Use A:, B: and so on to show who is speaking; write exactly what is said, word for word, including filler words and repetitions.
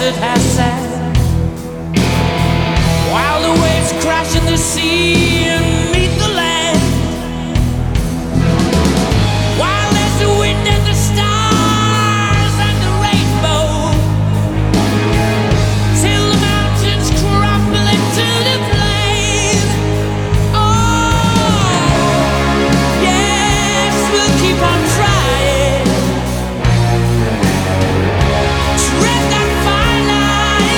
A: desert has sat, while the waves crash in the sea.